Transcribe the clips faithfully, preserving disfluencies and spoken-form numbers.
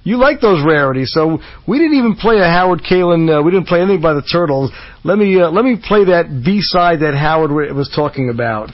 you like those rarities. So we didn't even play a Howard Kaylan. Uh, we didn't play anything by the Turtles. Let me uh, let me play that B-side that Howard was talking about.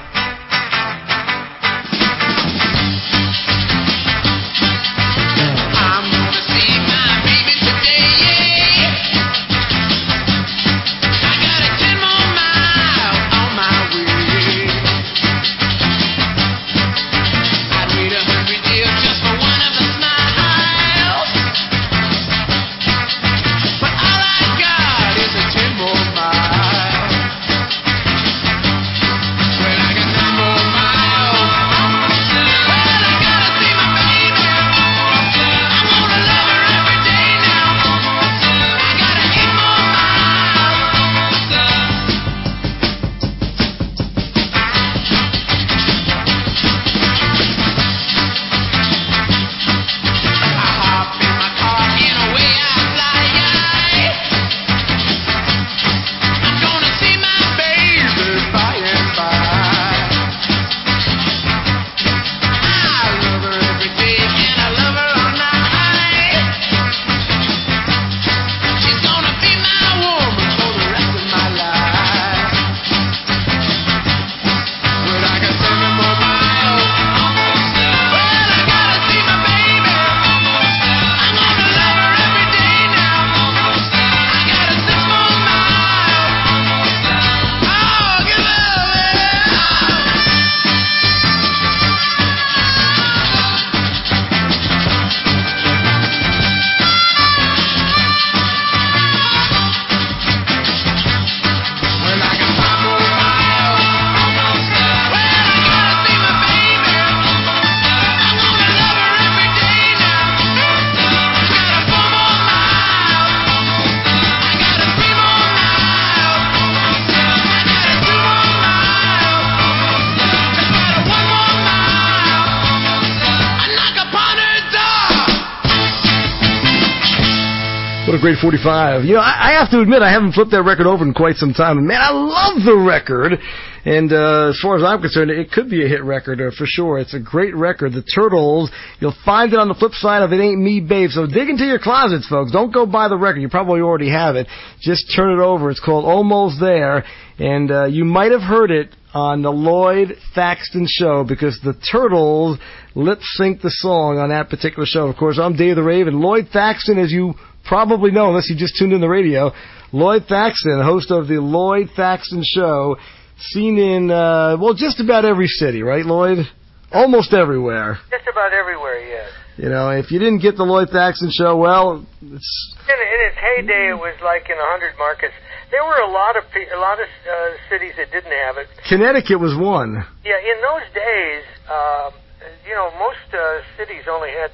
What a great forty-five. You know, I, I have to admit, I haven't flipped that record over in quite some time. And, man, I love the record. And uh, as far as I'm concerned, it could be a hit record uh, for sure. It's a great record. The Turtles, you'll find it on the flip side of It Ain't Me, Babe. So dig into your closets, folks. Don't go buy the record. You probably already have it. Just turn it over. It's called Almost There. And uh, you might have heard it on the Lloyd Thaxton Show because the Turtles lip-synced the song on that particular show. Of course, I'm Dave the Rave, and Lloyd Thaxton, as you probably know, unless you just tuned in the radio, Lloyd Thaxton, host of the Lloyd Thaxton Show, seen in, uh, well, just about every city, right, Lloyd? Almost everywhere. Just about everywhere, yes. You know, if you didn't get the Lloyd Thaxton Show, well, it's... In, in its heyday, it was like in a hundred markets. There were a lot of a lot of uh, cities that didn't have it. Connecticut was one. Yeah, in those days, uh, you know, most uh, cities only had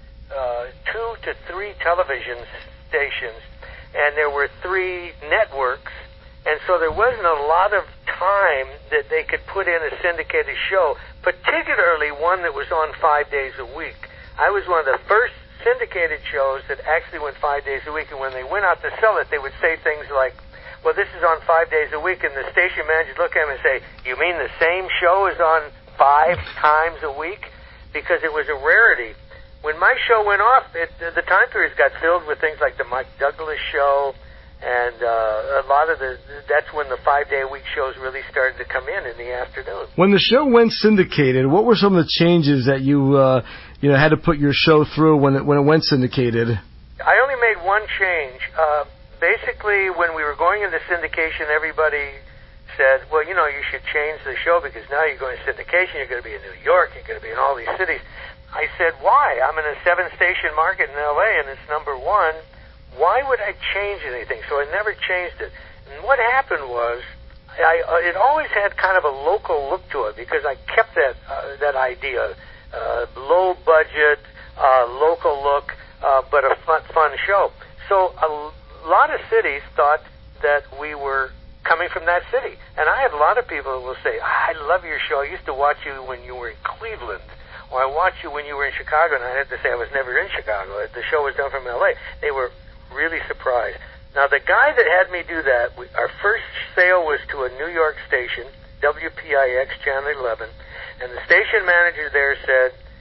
uh, two to three television stations, and there were three networks, and so there wasn't a lot of time that they could put in a syndicated show, particularly one that was on five days a week. I was one of the first syndicated shows that actually went five days a week, and when they went out to sell it, they would say things like, well, this is on five days a week, and the station manager would look at him and say, you mean the same show is on five times a week? Because it was a rarity. When my show went off, it, the time periods got filled with things like the Mike Douglas Show, and uh, a lot of the, that's when the five-day-a-week shows really started to come in in the afternoon. When the show went syndicated, what were some of the changes that you, uh, you know, had to put your show through when it, when it went syndicated? I only made one change. Uh, Basically, when we were going into syndication, everybody said, well, you know, you should change the show because now you're going to syndication, you're going to be in New York, you're going to be in all these cities. I said, why? I'm in a seven-station market in L A, and it's number one. Why would I change anything? So I never changed it. And what happened was, I, uh, it always had kind of a local look to it because I kept that uh, that idea, uh, low budget, uh, local look, uh, but a fun, fun show. So a A lot of cities thought that we were coming from that city. And I have a lot of people who will say, I love your show. I used to watch you when you were in Cleveland. Or I watched you when you were in Chicago. And I had to say I was never in Chicago. The show was done from L A. They were really surprised. Now, the guy that had me do that, we, our first sale was to a New York station, W P I X, Channel eleven. And the station manager there said,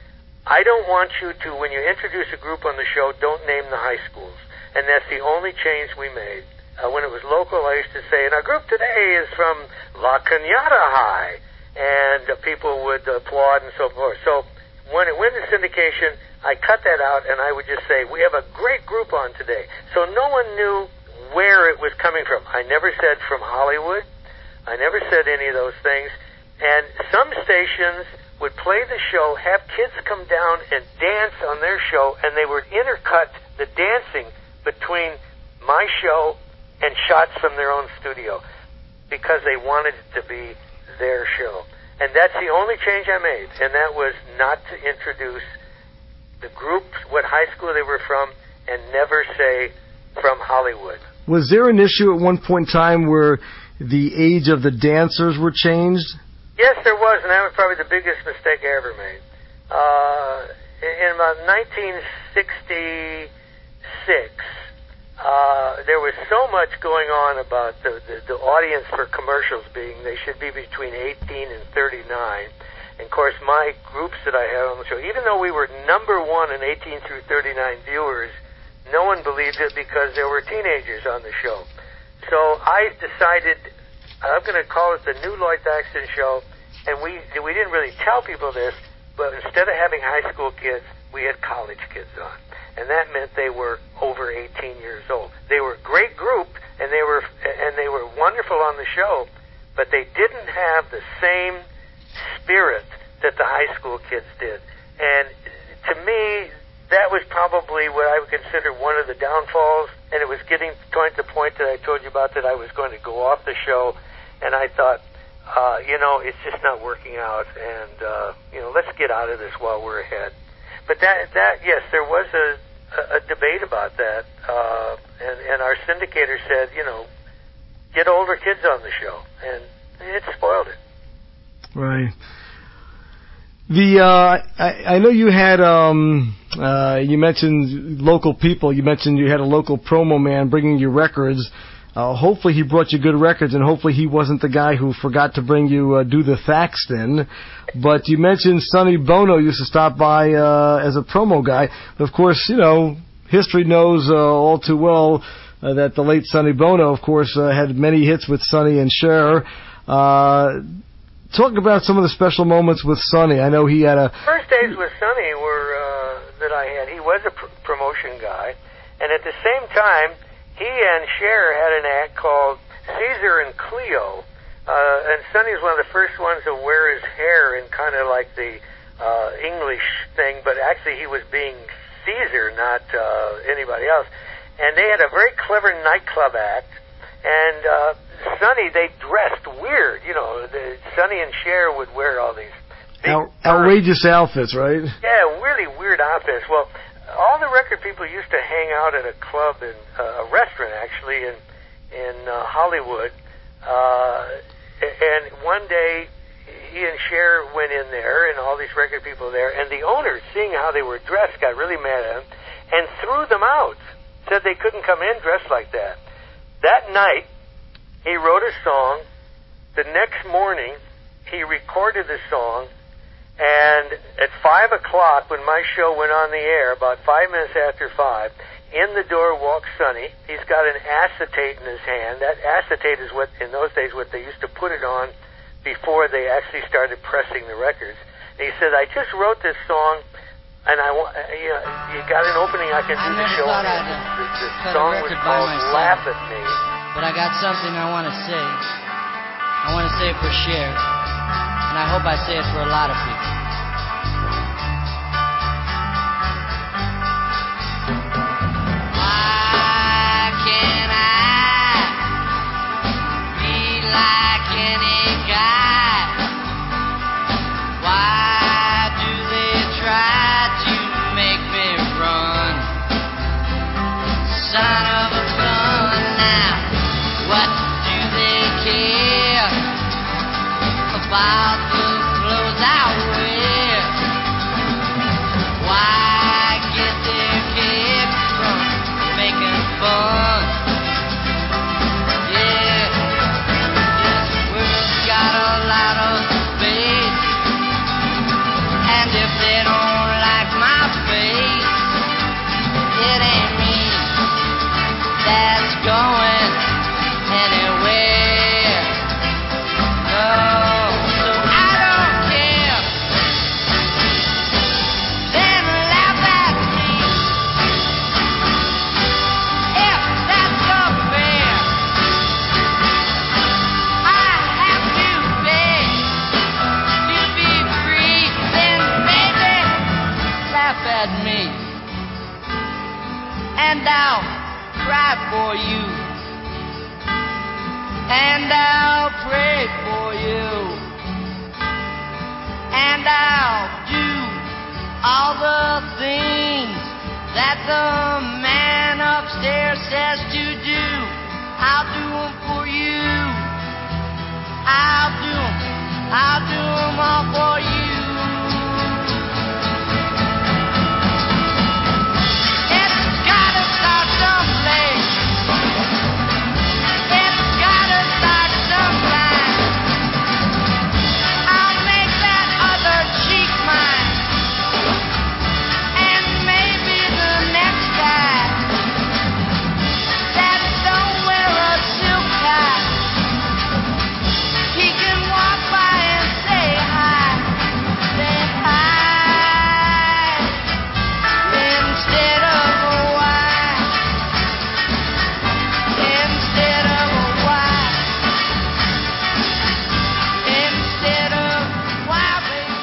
I don't want you to, when you introduce a group on the show, don't name the high schools. And that's the only change we made. Uh, when it was local, I used to say, and our group today is from La Cañada High. And uh, people would applaud and so forth. So when it went to syndication, I cut that out and I would just say, we have a great group on today. So no one knew where it was coming from. I never said from Hollywood. I never said any of those things. And some stations would play the show, have kids come down and dance on their show, and they would intercut the dancing between my show and shots from their own studio because they wanted it to be their show. And that's the only change I made, and that was not to introduce the group, what high school they were from, and never say from Hollywood. Was there an issue at one point in time where the age of the dancers were changed? Yes, there was, and that was probably the biggest mistake I ever made. Uh, in about nineteen sixty-six, uh, there was so much going on about the, the, the audience for commercials being they should be between eighteen and thirty-nine. And, of course, my groups that I had on the show, even though we were number one in eighteen through thirty-nine viewers, no one believed it because there were teenagers on the show. So I decided I'm going to call it the New Lloyd Thaxton Show, and we we didn't really tell people this, but instead of having high school kids, we had college kids on, and that meant they were over eighteen years old. They were a great group, and they were and they were wonderful on the show, but they didn't have the same spirit that the high school kids did. And to me, that was probably what I would consider one of the downfalls, and it was getting going to the point that I told you about that I was going to go off the show. And I thought, uh, you know, it's just not working out, and, uh, you know, let's get out of this while we're ahead. But that, that yes, there was a, a debate about that, uh, and, and our syndicator said, you know, get older kids on the show, and it spoiled it. Right. The, uh, I, I know you had, um, uh, you mentioned local people, you mentioned you had a local promo man bringing you records. Uh, hopefully he brought you good records, and hopefully he wasn't the guy who forgot to bring you uh, Do the Thaxton. But you mentioned Sonny Bono used to stop by uh, as a promo guy. Of course, you know, history knows uh, all too well uh, that the late Sonny Bono, of course, uh, had many hits with Sonny and Cher. Uh, talk about some of the special moments with Sonny. I know he had a... First days with Sonny were uh, that I had. He was a pr- promotion guy, and at the same time, he and Cher had an act called Caesar and Cleo, uh, and Sonny was one of the first ones to wear his hair in kind of like the uh, English thing, but actually he was being Caesar, not uh, anybody else. And they had a very clever nightclub act, and uh, Sonny, they dressed weird. You know, the, Sonny and Cher would wear all these big Out, outrageous outfits, right? Yeah, really weird outfits. Well, all the record people used to hang out at a club, in uh, a restaurant actually, in in uh, Hollywood. Uh, and one day, he and Cher went in there, and all these record people there, and the owner, seeing how they were dressed, got really mad at them and threw them out. Said they couldn't come in dressed like that. That night, he wrote a song. The next morning, he recorded the song. And at five o'clock, when my show went on the air, about five minutes after five, in the door walks Sonny. He's got an acetate in his hand. That acetate is what, in those days, what they used to put it on before they actually started pressing the records. And he said, I just wrote this song, and I want, you know, you got an opening, I can do I the never show. thought And I'd the, the, the cut a song was record by called myself. Laugh at Me. But I got something I want to say. I want to say it for Cher, and I hope I say it for a lot of people. About the clothes I wear. and I'll cry for you, and I'll pray for you, and I'll do all the things that the man upstairs says to do. I'll do them for you. I'll do them. I'll do them all for you. It's gotta start someplace. It's gotta start sometime. I'll make that other cheek mine. And maybe the next guy that don't wear a silk tie, he can walk by and say hi, say hi, instead of a why, instead of a why, instead of why, baby,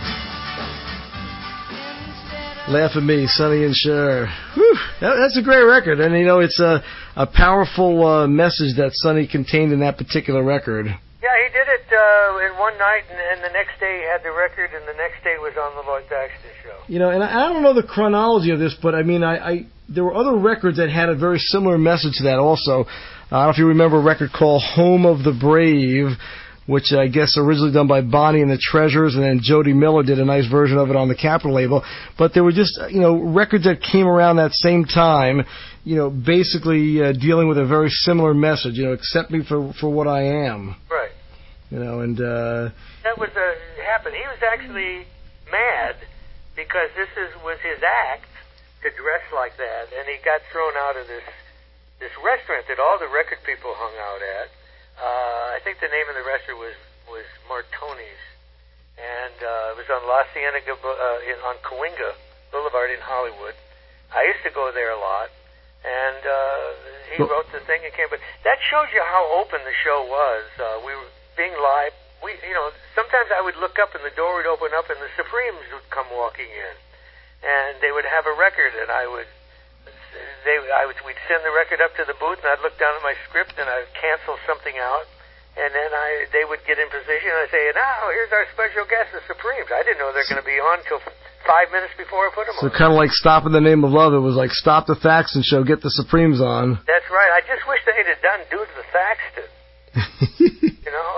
instead of Laugh at Me, Sonny and Cher. Whew, that, that's a great record, and you know it's a a powerful uh, message that Sonny contained in that particular record. Yeah, he did it uh, in one night, and, and the next day he had the record, and the next day it was on the Lloyd Thaxton show. You know, and I, I don't know the chronology of this, but I mean, I, I there were other records that had a very similar message to that also. Uh, I don't know if you remember a record called Home of the Brave, which I guess originally done by Bonnie and the Treasures, and then Jody Miller did a nice version of it on the Capitol label. But there were just, you know, records that came around that same time, you know, basically uh, dealing with a very similar message, you know, accept me for, for what I am. Right. You know, and... Uh, that was uh, happened. He was actually mad because this is was his act to dress like that, and he got thrown out of this this restaurant that all the record people hung out at. Uh, I think the name of the restaurant was, was Martoni's, and uh, it was on La Cienega, uh, in, on Cahuenga Boulevard in Hollywood. I used to go there a lot, and uh, he well, wrote the thing and came. But that shows you how open the show was. Uh, we were being live. We, you know, sometimes I would look up and the door would open up and the Supremes would come walking in, and they would have a record, and I would. They, I would, we'd send the record up to the booth, and I'd look down at my script, and I'd cancel something out, and then I, they would get in position, and I'd say, now, here's our special guest, the Supremes. I didn't know they were going to be on until five minutes before I put them so on. So kind of like Stop in the Name of Love. It was like, stop the Thaxton show, get the Supremes on. That's right. I just wish they'd have done Due to the Thaxton. You know?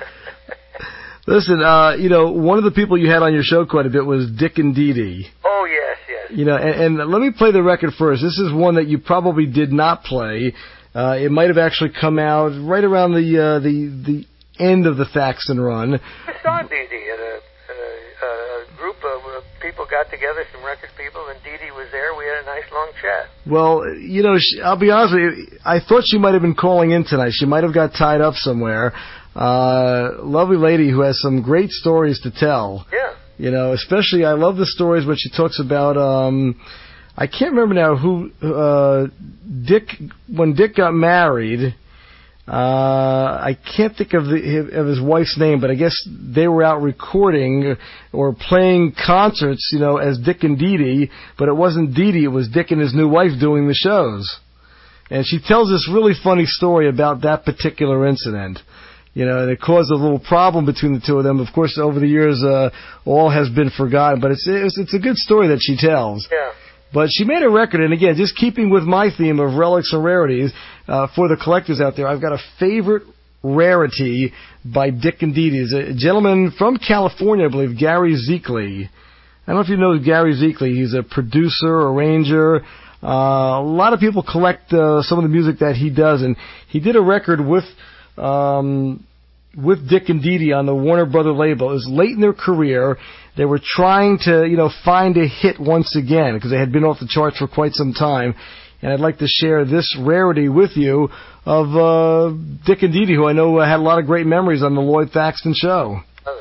Listen, uh, you know, one of the people you had on your show quite a bit was Dick and Dee Dee. Oh, yes, yes. You know, and, and let me play the record first. This is one that you probably did not play. Uh, it might have actually come out right around the uh, the the end of the Thaxton run. I saw Dee Dee at a, at a, a group of uh, people got together, some record people, and Dee Dee was there. We had a nice long chat. Well, you know, she, I'll be honest with you, I thought she might have been calling in tonight. She might have got tied up somewhere. Uh, lovely lady who has some great stories to tell. Yeah. You know, especially I love the stories when she talks about, um, I can't remember now who, uh, Dick, when Dick got married, uh, I can't think of the, of his wife's name, but I guess they were out recording or playing concerts, you know, as Dick and Dee Dee, but it wasn't Dee Dee, it was Dick and his new wife doing the shows. And she tells this really funny story about that particular incident. You know, and it caused a little problem between the two of them. Of course, over the years, uh, all has been forgotten, but it's, it's it's a good story that she tells. Yeah. But she made a record, and again, just keeping with my theme of relics and rarities, uh, for the collectors out there, I've got a favorite rarity by Dick and Dee Dee. It's a gentleman from California, I believe, Gary Zeekley. I don't know if you know Gary Zeekley. He's a producer, arranger. Uh, a lot of people collect uh, some of the music that he does, and he did a record with Um, with Dick and Dee Dee on the Warner Brother label. It was late in their career. They were trying to, you know, find a hit once again because they had been off the charts for quite some time. And I'd like to share this rarity with you of uh, Dick and Dee Dee, who I know had a lot of great memories on the Lloyd Thaxton show.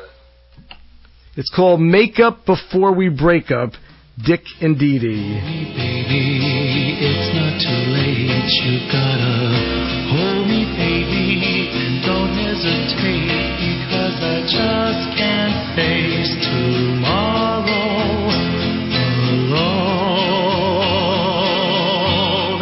It's called Make Up Before We Break Up, Dick and Dee Dee. Hey baby, it's not too late. You gotta hold me, baby, and don't hesitate, because I just can't face tomorrow alone.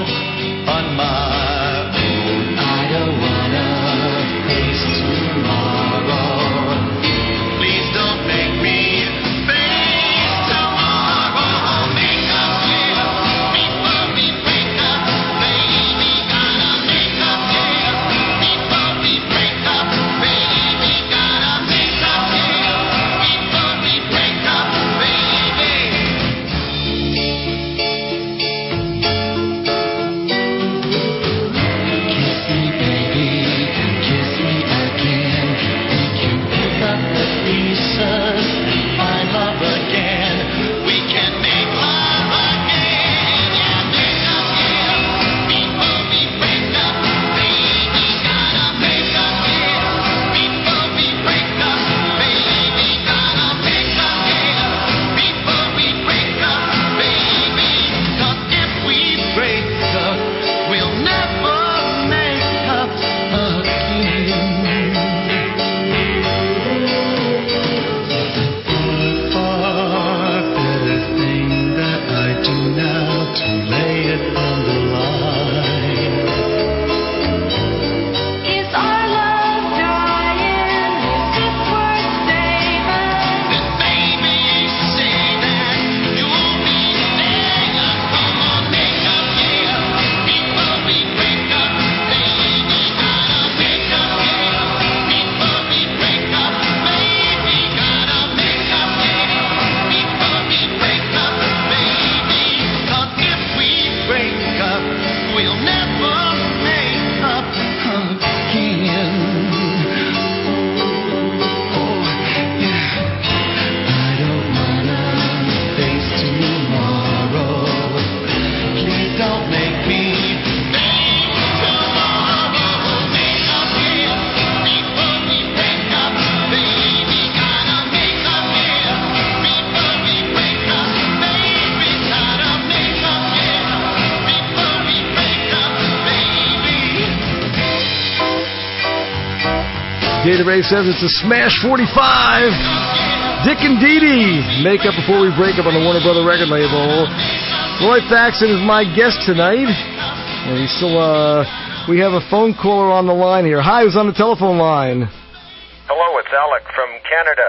Data Ray says it's a smash forty-five. Dick and Dee Dee make up before we break up on the Warner Brother record label. Lloyd Thaxton is my guest tonight. And we still, uh, we have a phone caller on the line here. Hi, who's on the telephone line? Hello, it's Alec from Canada.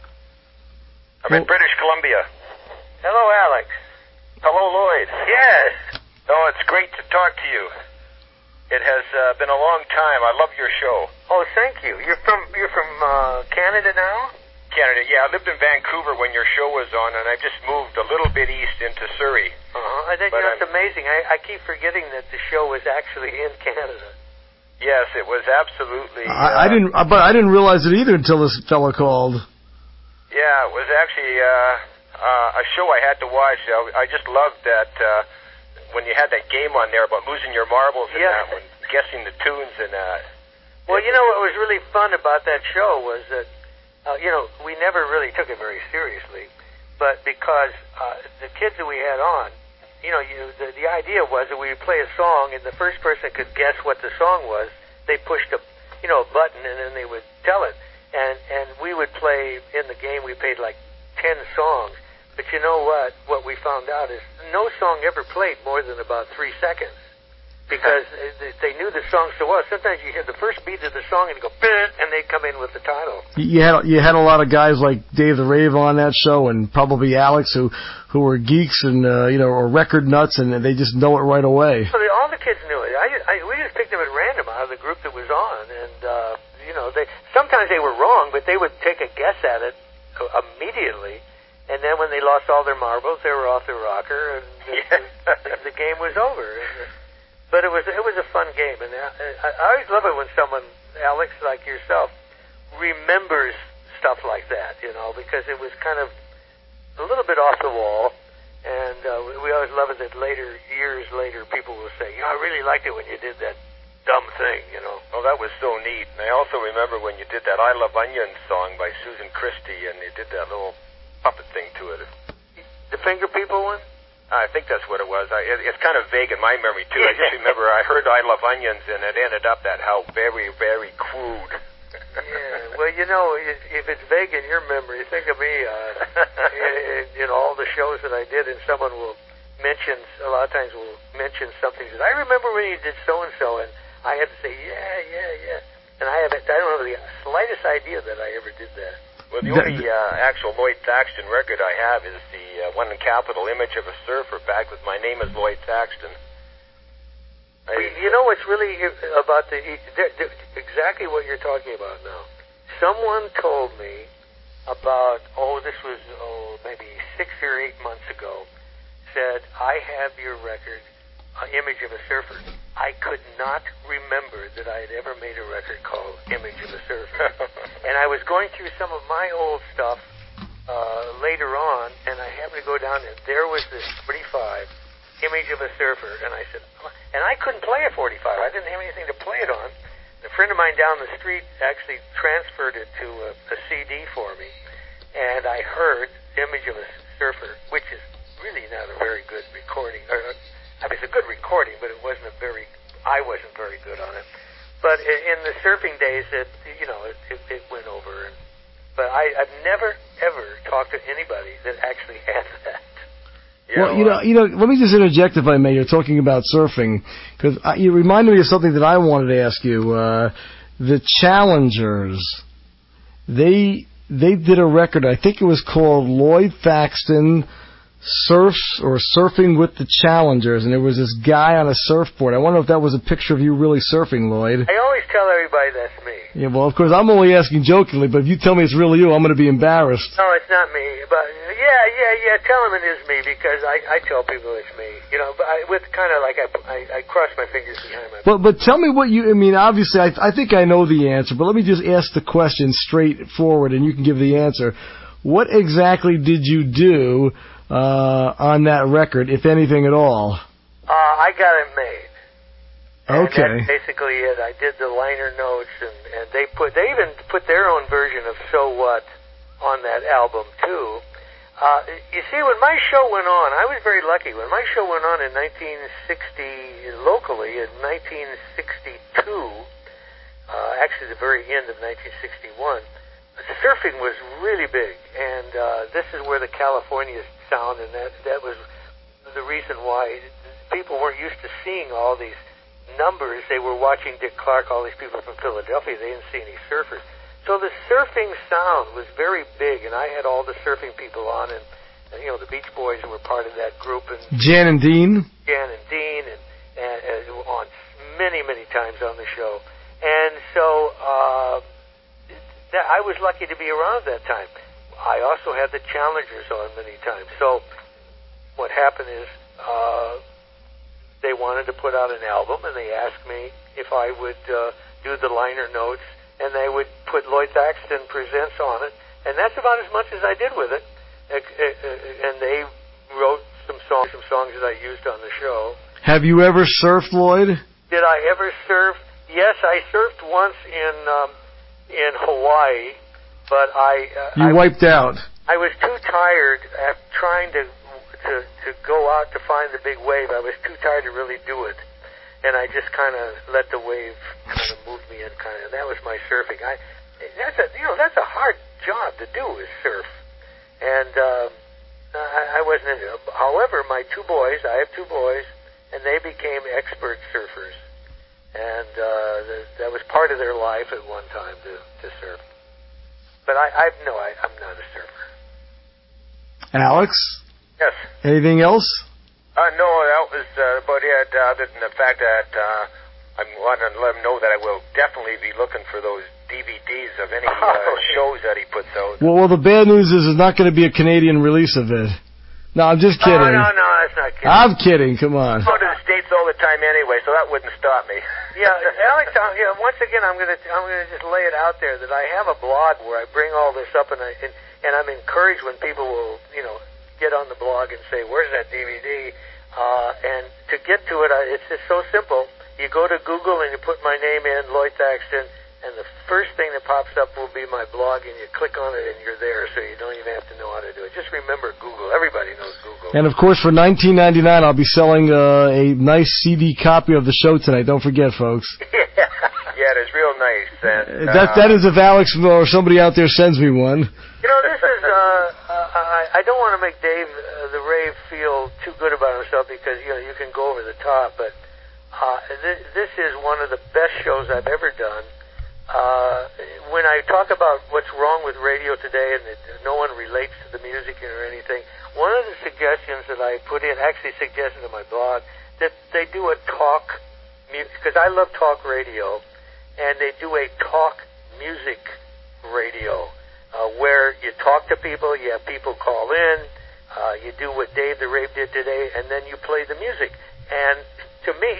I'm well, in British Columbia. Hello, Alex. Hello, Lloyd. Yes. Oh, it's great to talk to you. It has uh, been a long time. I love your show. Oh, thank you. You're from you're from uh, Canada now? Canada, yeah. I lived in Vancouver when your show was on, and I just moved a little bit east into Surrey. Uh-huh. I think But that's I'm- amazing. I, I keep forgetting that the show was actually in Canada. Yes, it was absolutely... I, I uh, didn't, uh, but I didn't realize it either until this fella called. Yeah, it was actually uh, uh, a show I had to watch. I, I just loved that uh, when you had that game on there about losing your marbles and Yeah. that, when guessing the tunes and that. Well, you know what was really fun about that show was that, uh, you know, we never really took it very seriously, but because uh, the kids that we had on, you know, you, the, the idea was that we would play a song, and the first person could guess what the song was. They pushed a, you know, a button, and then they would tell it. And and we would play in the game. We played like ten songs. But you know what? What we found out is no song ever played more than about three seconds. Because they knew the song so well. Sometimes you hear the first beat of the song and you go, and they'd come in with the title. You had you had a lot of guys like Dave the Rave on that show, and probably Alex, who who were geeks and uh, you know, or record nuts, and they just know it right away. So they, all the kids knew it. I, I, we just picked them at random out of the group that was on, and uh, you know, they sometimes they were wrong, but they would take a guess at it immediately. And then when they lost all their marbles, they were off their rocker, and the, the, the game was over. And, But it was it was a fun game, and I, I always love it when someone, Alex, like yourself, remembers stuff like that, you know, because it was kind of a little bit off the wall, and uh, we always love it that later, years later, people will say, you know, I really liked it when you did that dumb thing, you know. Oh, that was so neat. And I also remember when you did that I Love Onions song by Susan Christie, and you did that little puppet thing to it. The Finger People one? I think that's what it was. I, it, it's kind of vague in my memory, too. I just remember I heard I Love Onions, and it ended up that how very, very crude. Yeah, well, you know, if, if it's vague in your memory, think of me uh, in, in all the shows that I did, and someone will mention, a lot of times will mention something, says, I remember when you did so-and-so, and I had to say, yeah, yeah, yeah. And I have I don't have the slightest idea that I ever did that. Well, the only uh, actual Lloyd Thaxton record I have is the uh, one in capital, Image of a Surfer, back with My Name is Lloyd Thaxton. I, You know what's really about the, exactly what you're talking about now. Someone told me about, oh, this was, oh, maybe six or eight months ago, said, I have your record, uh, Image of a Surfer. I could not remember that I had ever made a record called Image of a Surfer. And I was going through some of my old stuff uh, later on, and I happened to go down, and there was this forty-five, Image of a Surfer, and I said, and I couldn't play a forty-five. I didn't have anything to play it on. A friend of mine down the street actually transferred it to a, a C D for me, and I heard Image of a Surfer, which is really not a very good recording. Or, I mean, it's a good recording, but it wasn't a very, I wasn't very good on it. But in the surfing days, it, you know, it, it, it went over. And, but I, I've never, ever talked to anybody that actually had that. you Well, know, you know, uh, you know. Let me just interject, if I may. You're talking about surfing, because you reminded me of something that I wanted to ask you. Uh, the Challengers, they they did a record. I think it was called Lloyd Thaxton Surfs or Surfing with the Challengers, and there was this guy on a surfboard. I wonder if that was a picture of you really surfing, Lloyd. I always tell everybody that's me. Yeah, well, of course, I'm only asking jokingly, but if you tell me it's really you, I'm going to be embarrassed. No, it's not me. But yeah, yeah, yeah. Tell them it is me because I, I tell people it's me. You know, but I, with kind of like I, I, I cross my fingers behind my. But but tell me what you. I mean, obviously, I I think I know the answer, but let me just ask the question straightforward, and you can give the answer. What exactly did you do uh, on that record, if anything at all? Uh, I got it made. And Okay. that's basically it. I did the liner notes, and, and they put they even put their own version of So What on that album too. Uh, you see, when my show went on, I was very lucky. When my show went on in nineteen sixty, locally in nineteen sixty-two, uh, actually the very end of nineteen sixty-one, surfing was really big, and uh, this is where the California sound, and that that was the reason why people weren't used to seeing all these numbers. They were watching Dick Clark, all these people from Philadelphia. They didn't see any surfers. So the surfing sound was very big, and I had all the surfing people on, and, and you know, the Beach Boys were part of that group, and Jan and Dean. Jan and Dean, and, and, and on many, many times on the show. And so uh, that, I was lucky to be around at that time. I also had the Challengers on many times. So what happened is uh, they wanted to put out an album, and they asked me if I would uh, do the liner notes, and they would put Lloyd Thaxton Presents on it, and that's about as much as I did with it. And they wrote some songs, some songs that I used on the show. Have you ever surfed, Lloyd? Did I ever surf? Yes, I surfed once in um, in Hawaii, but I uh, you I, wiped out. I was too tired after trying to to to go out to find the big wave. I was too tired to really do it. And I just kind of let the wave kind of move me in, kind of. That was my surfing. I, that's a, you know, that's a hard job to do, is surf. And um, I, I wasn't into it. However, my two boys, I have two boys, and they became expert surfers. And uh, the, that was part of their life at one time to, to surf. But I, I no, I, I'm not a surfer. Alex? Yes. Anything else? Uh, no, that was uh, about it, uh, other than the fact that uh, I'm wanting to let him know that I will definitely be looking for those D V Ds of any uh, Oh, shows that he puts out. Well, well, the bad news is there's not going to be a Canadian release of it. No, I'm just kidding. Oh, no, no, that's not kidding. I'm kidding. Come on. I go to the States all the time anyway, so that wouldn't stop me. Yeah, Alex, uh, yeah, once again, I'm going to I'm going to just lay it out there that I have a blog where I bring all this up, and, I, and, and I'm encouraged when people will, you know, get on the blog and say, where's that D V D? Uh, and to get to it, I, it's just so simple. You go to Google and you put my name in, Lloyd Thaxton, and the first thing that pops up will be my blog, and you click on it and you're there, so you don't even have to know how to do it. Just remember Google. Everybody knows Google. And of course, for nineteen ninety-nine, I'll be selling uh, a nice C D copy of the show tonight. Don't forget, folks. Yeah, yeah, it is real nice. And, uh, that that is if Alex or somebody out there sends me one. You know, this is, uh, uh, I, I don't want to make Dave uh, the Rave feel too good about himself because, you know, you can go over the top, but uh, th- this is one of the best shows I've ever done. Uh, when I talk about what's wrong with radio today and that no one relates to the music or anything, one of the suggestions that I put in, actually suggested in my blog, that they do a talk, because I love talk radio, and they do a talk music radio. Uh, where you talk to people, you have people call in, uh, you do what Dave the Rave did today, and then you play the music. And to me,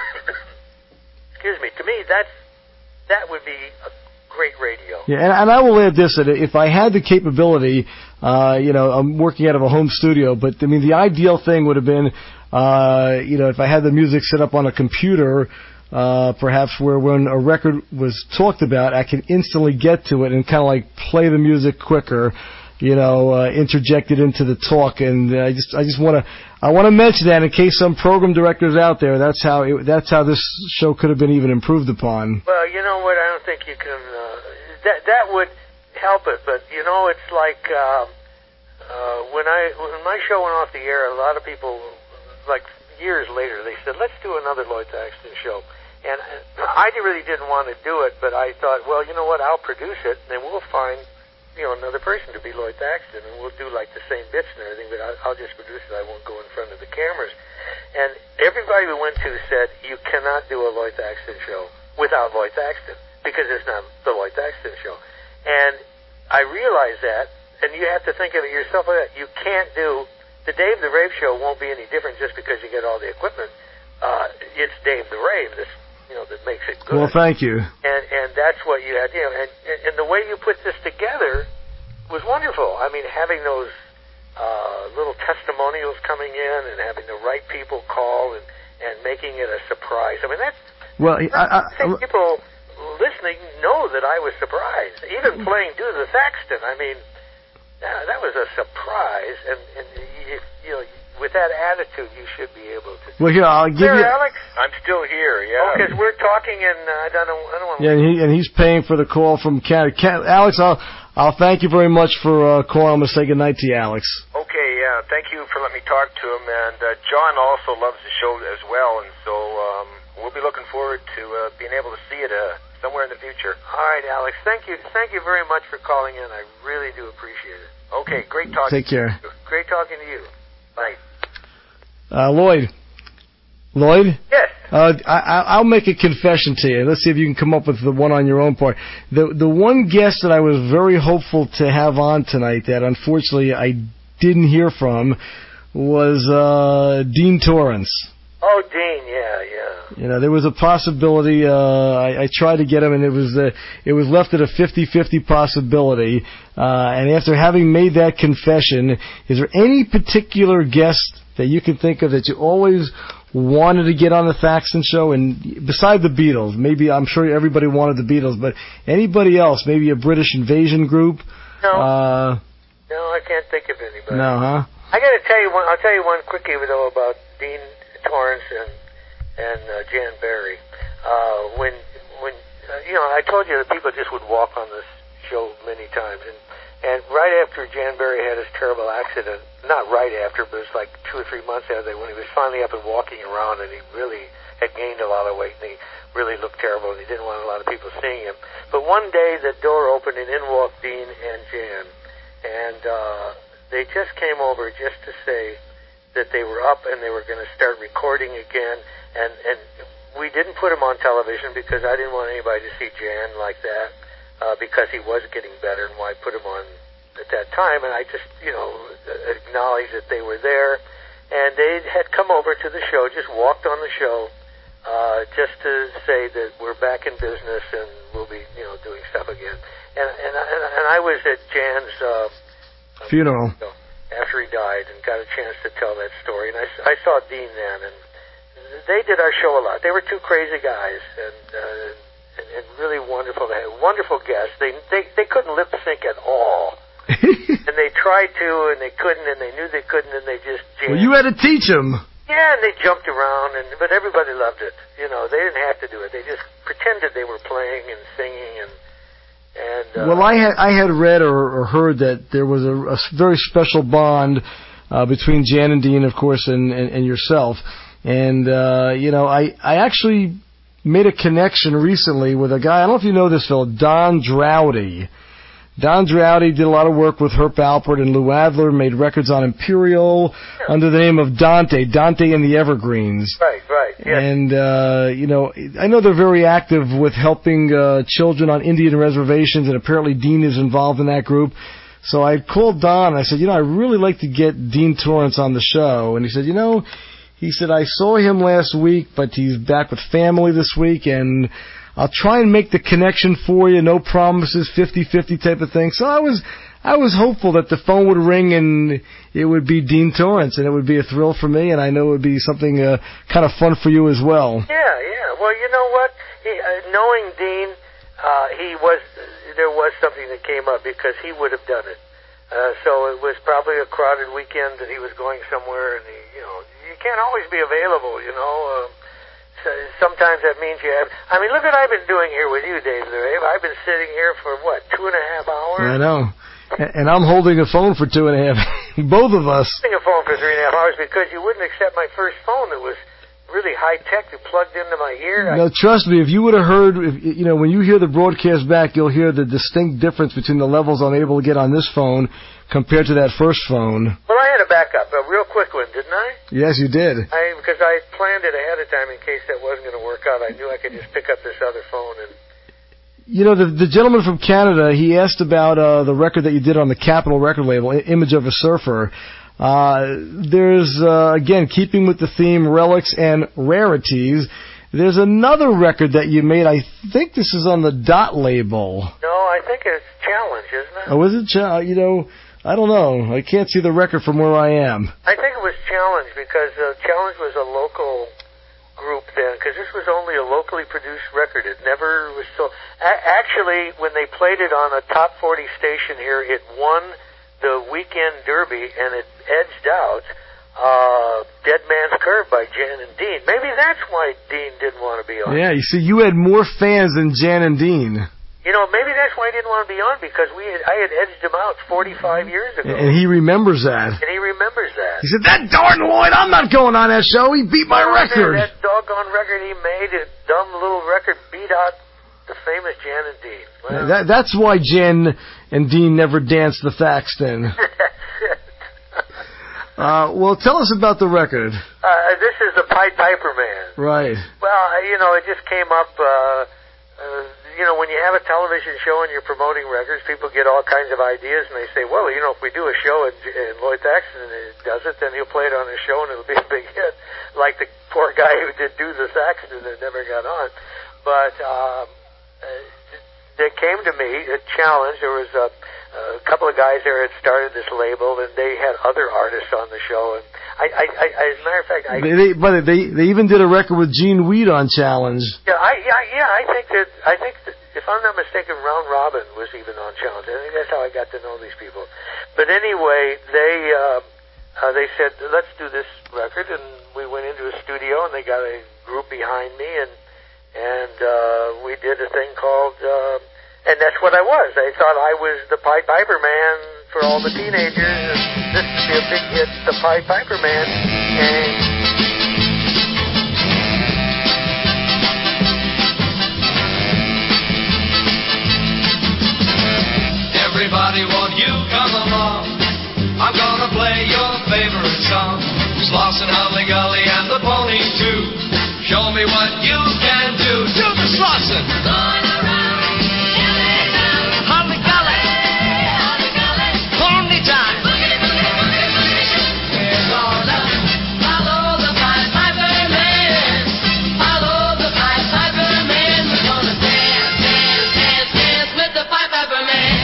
excuse me, to me, that's, that would be a great radio. Yeah, and, and I will add this, that if I had the capability, uh, you know, I'm working out of a home studio, but I mean, the ideal thing would have been, uh, you know, if I had the music set up on a computer, Uh, perhaps where when a record was talked about, I could instantly get to it and kind of like play the music quicker, you know, uh, interject it into the talk. And I just, I just want to, I want to mention that in case some program directors out there, that's how, it, that's how this show could have been even improved upon. Well, you know what? I don't think you can. Uh, that that would help it, but you know, it's like um, uh, when I when my show went off the air, a lot of people, like years later, they said, "Let's do another Lloyd Thaxton show." And I really didn't want to do it, but I thought, well, you know what, I'll produce it, and we'll find, you know, another person to be Lloyd Thaxton, and we'll do, like, the same bits and everything, but I'll, I'll just produce it. I won't go in front of the cameras. And everybody we went to said, you cannot do a Lloyd Thaxton show without Lloyd Thaxton, because it's not the Lloyd Thaxton show. And I realized that, and you have to think of it yourself like that. You can't do, the Dave the Rave show won't be any different just because you get all the equipment. Uh, it's Dave the Rave, this you know, that makes it good. Well, thank you. And and that's what you had, you know, and, and, and the way you put this together was wonderful. I mean, having those uh, little testimonials coming in and having the right people call and, and making it a surprise. I mean, that's, well, I, I, I think people listening know that I was surprised. Even playing Do the Thaxton, I mean, that, that was a surprise. And, and you, you know, with that attitude, you should be able to. Well, here, I'll give there, you. Alex? I'm still here, yeah. because we're talking, and uh, I don't know. I don't want. Yeah, and, he, and he's paying for the call from Canada. Can, Alex, I'll I'll thank you very much for uh, calling. I'm gonna say goodnight to you, Alex. Okay, yeah. Thank you for letting me talk to him. And uh, John also loves the show as well, and so um, we'll be looking forward to uh, being able to see it uh, somewhere in the future. All right, Alex. Thank you. Thank you very much for calling in. I really do appreciate it. Okay, great talking. Take care. To you. Great talking to you. Bye. Uh, Lloyd. Lloyd? Yes. Uh, I, I'll make a confession to you. Let's see if you can come up with the one on your own part. The the one guest that I was very hopeful to have on tonight that unfortunately I didn't hear from was uh, Dean Torrance. Oh, Dean, yeah, yeah. You know, there was a possibility. Uh, I, I tried to get him, and it was uh, it was left at a fifty-fifty possibility. Uh, and after having made that confession, is there any particular guest that you can think of that you always wanted to get on the Thaxton Show? And beside the Beatles, maybe I'm sure everybody wanted the Beatles, but anybody else? Maybe a British invasion group? No. Uh, no, I can't think of anybody. No, huh? I got to tell you one. I'll tell you one quickie though about Dean Torrance and and uh, Jan Barry. Uh, when when uh, you know, I told you that people just would walk on this show many times, and and right after Jan Barry had his terrible accident, not right after, but it was like two or three months after that, when he was finally up and walking around, and he really had gained a lot of weight, and he really looked terrible, and he didn't want a lot of people seeing him. But one day the door opened, and in walked Dean and Jan, and uh, they just came over just to say that they were up and they were going to start recording again, and and we didn't put him on television because I didn't want anybody to see Jan like that, uh, because he was getting better, and why put him on at that time. And I just, you know, acknowledged that they were there, and they had come over to the show, just walked on the show, uh, just to say that we're back in business and we'll be, you know, doing stuff again. And and and, and I was at Jan's uh, funeral. You know, after he died, and got a chance to tell that story. And I, I saw Dean then, and they did our show a lot. They were two crazy guys, and uh, and, and really wonderful. They had wonderful guests. They they they couldn't lip sync at all, and they tried to, and they couldn't, and they knew they couldn't, and they just jammed. Well, you had to teach them. Yeah, and they jumped around, and but everybody loved it. You know, they didn't have to do it. They just pretended they were playing and singing and. And, uh, well, I had I had read or, or heard that there was a, a very special bond uh, between Jan and Dean, of course, and, and, and yourself. And uh, you know, I I actually made a connection recently with a guy. I don't know if you know this fellow, Don Drowdy. Don Drowdy did a lot of work with Herb Alpert and Lou Adler, made records on Imperial yeah. under the name of Dante, Dante and the Evergreens. Right, right. Yes. And, uh, you know, I know they're very active with helping uh, children on Indian reservations, and apparently Dean is involved in that group. So I called Don, and I said, you know, I'd really like to get Dean Torrance on the show. And he said, you know, he said, I saw him last week, but he's back with family this week, and I'll try and make the connection for you. No promises, fifty-fifty type of thing. So I was, I was hopeful that the phone would ring and it would be Dean Torrance, and it would be a thrill for me, and I know it would be something uh, kind of fun for you as well. Yeah, yeah. Well, you know what? He, uh, knowing Dean, uh, he was there was something that came up because he would have done it. Uh, so it was probably a crowded weekend that he was going somewhere, and he, you know, you can't always be available, you know. Uh, Sometimes that means you have... I mean, look what I've been doing here with you, Dave. I've been sitting here for, what, two and a half hours? I know. And I'm holding a phone for two and a half. Both of us. Holding a phone for three and a half hours because you wouldn't accept my first phone that was really high-tech, that plugged into my ear. No, trust me, if you would have heard... If, you know, when you hear the broadcast back, you'll hear the distinct difference between the levels I'm able to get on this phone compared to that first phone. Well, I had a backup, a real quick one, didn't I? Yes, you did. I because I planned it ahead of time in case that wasn't going to work out. I knew I could just pick up this other phone and... You know, the the gentleman from Canada, he asked about uh, the record that you did on the Capitol record label, Image of a Surfer. Uh, there's, uh, again, keeping with the theme, relics and rarities, there's another record that you made. I think this is on the Dot label. No, I think it's Challenge, isn't it? Oh, is it Challenge? You know... I don't know. I can't see the record from where I am. I think it was Challenge because uh, Challenge was a local group then, because this was only a locally produced record. It never was so... A- actually, when they played it on a top forty station here, it won the Weekend Derby, and it edged out uh, Dead Man's Curve by Jan and Dean. Maybe that's why Dean didn't want to be on. Yeah, you see, you had more fans than Jan and Dean. You know, maybe that's why he didn't want to be on, because we had, I had edged him out forty-five years ago. And he remembers that. And he remembers that. He said, that darn Lloyd, I'm not going on that show. He beat my Oh, record. man, that doggone record he made, a dumb little record, beat out the famous Jan and Dean. Well, That, that's why Jan and Dean never danced the Thaxton. uh, well, tell us about the record. uh, this is the Pied Piper Man. Right. Well, you know, it just came up, uh, uh, you know, when you have a television show and you're promoting records, people get all kinds of ideas, and they say, well, you know, if we do a show and, and Lloyd Thaxton does it, then he'll play it on his show and it'll be a big hit, like the poor guy who did Do the Thaxton that never got on. But um, uh, they came to me, a challenge. There was a, a couple of guys there had started this label, and they had other artists on the show. And I, I, I as a matter of fact, I... They, they, but they they even did a record with Gene Weed on Challenge. Yeah, I, yeah, yeah. I think that I think that, if I'm not mistaken, Round Robin was even on Challenge. I think that's how I got to know these people. But anyway, they uh, uh, they said, let's do this record, and we went into a studio, and they got a group behind me, and and uh, we did a thing called, uh, and that's what I was. I thought I was the Pied Piper Man for all the teenagers. And this would be a big hit, the Pied Piper Man, and. Everybody, won't you come along? I'm gonna play your favorite song. Slauson, Holly Gully, and the Ponies too. Show me what you can do. Do the Slauson. Going around, every town. Holly Gully, Holly Gully. Pony time. Boogity, boogity, boogity, boogity. We're gonna follow the Pied Piper Man. Follow the Pied Piper Man. We're gonna dance, dance, dance, dance with the Pied Piper Man.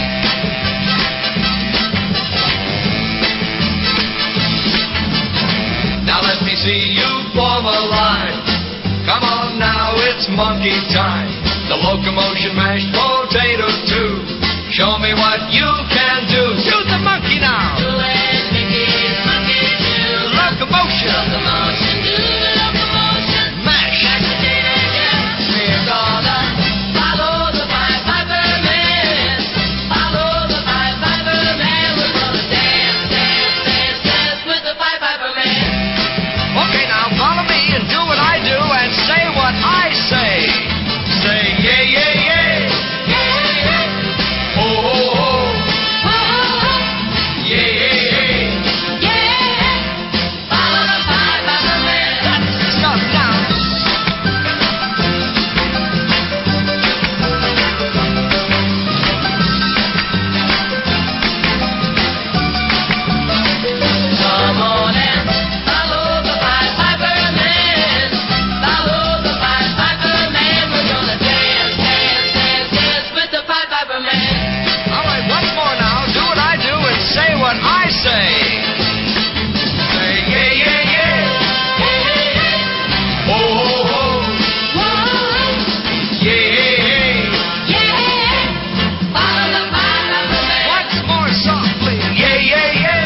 Now let me see you form a line. Come on now, it's monkey time. The locomotion mashed potato too. Show me what you can do. Do the monkey now. Do it, Mickey, monkey do. Locomotion. Locomotion, do the locomotion. Mash. Mash potatoes, yeah. We're gonna follow the Pied Piper Man. Follow the Pied Piper Man. We're gonna dance, dance, dance, dance with the Pied Piper Man. Okay, now follow me and do what I do and say what I say. Say yeah, yeah, yeah. Yeah, yeah, yeah. Ho, ho, ho. Ho, ho, ho. Yeah, yeah, yeah. Yeah, yeah. Follow the Pied Piper Man. That's the stuff now. Come on and follow the Pied Piper Man. Follow the Pied Piper Man. We're gonna dance, dance, dance, dance with the Pied Piper Man. All right, once more now. Do what I do and say what I say. Say yeah, yeah, yeah. Yeah, yeah, yeah. Ho, ho, ho. Whoa. Yeah, yeah, yeah. Yeah, yeah. Follow the Pied Piper Man. Once more softly. Yeah, yeah, yeah.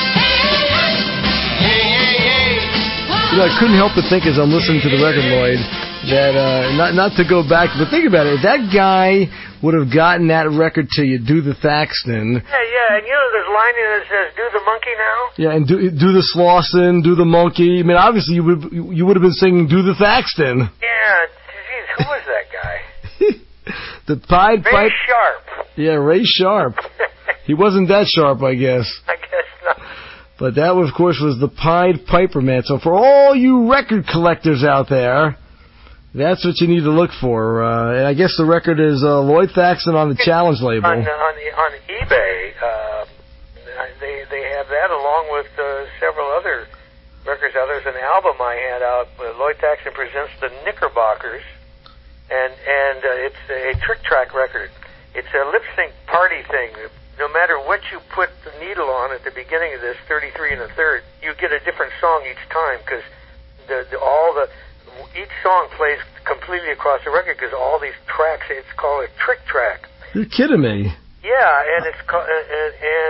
Yeah, yeah, yeah. You know, I couldn't help but think as I'm listening to the record, Lloyd, that uh, not not to go back, but think about it. If that guy would have gotten that record to you, Do the Thaxton, Yeah, yeah, and you know there's a line in it that says, do the monkey now? yeah, and do do the Slauson, do the monkey. I mean, obviously you would you would have been singing Do the Thaxton. Yeah, geez, who was that guy? The Pied Ray Piper. Sharp. Yeah, Ray Sharp. He wasn't that sharp, I guess. I guess not. But that, of course, was the Pied Piper Man. So for all you record collectors out there, that's what you need to look for. Uh, and I guess the record is uh, Lloyd Thaxton on the Challenge label. On, on, on eBay, uh, they they have that along with uh, several other records. There's an album I had out, uh, Lloyd Thaxton Presents the Knickerbockers, and and uh, it's a trick track record. It's a lip sync party thing. No matter what you put the needle on at the beginning of this, thirty-three and a third, you get a different song each time because the, the all the each song plays completely across the record because all these tracks. It's called a trick track. You're kidding me. Yeah, and it's called, and, and